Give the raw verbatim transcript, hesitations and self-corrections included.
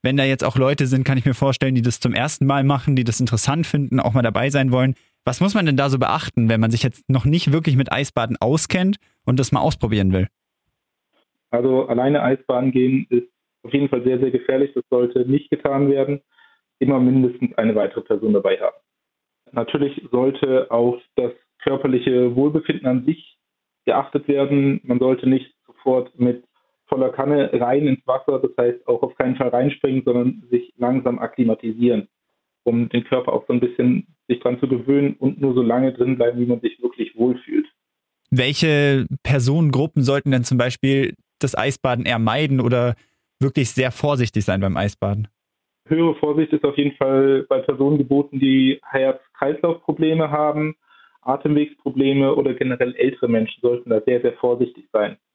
wenn da jetzt auch Leute sind, kann ich mir vorstellen, die das zum ersten Mal machen, die das interessant finden, auch mal dabei sein wollen. Was muss man denn da so beachten, wenn man sich jetzt noch nicht wirklich mit Eisbaden auskennt und das mal ausprobieren will? Also alleine Eisbaden gehen ist auf jeden Fall sehr, sehr gefährlich. Das sollte nicht getan werden. Immer mindestens eine weitere Person dabei haben. Natürlich sollte auf das körperliche Wohlbefinden an sich geachtet werden. Man sollte nicht sofort mit voller Kanne rein ins Wasser, das heißt auch auf keinen Fall reinspringen, sondern sich langsam akklimatisieren, um den Körper auch so ein bisschen sich dran zu gewöhnen und nur so lange drin bleiben, wie man sich wirklich wohlfühlt. Welche Personengruppen sollten denn zum Beispiel das Eisbaden eher meiden oder wirklich sehr vorsichtig sein beim Eisbaden? Höhere Vorsicht ist auf jeden Fall bei Personen geboten, die Herz-Kreislauf-Probleme haben, Atemwegsprobleme oder generell ältere Menschen sollten da sehr, sehr vorsichtig sein.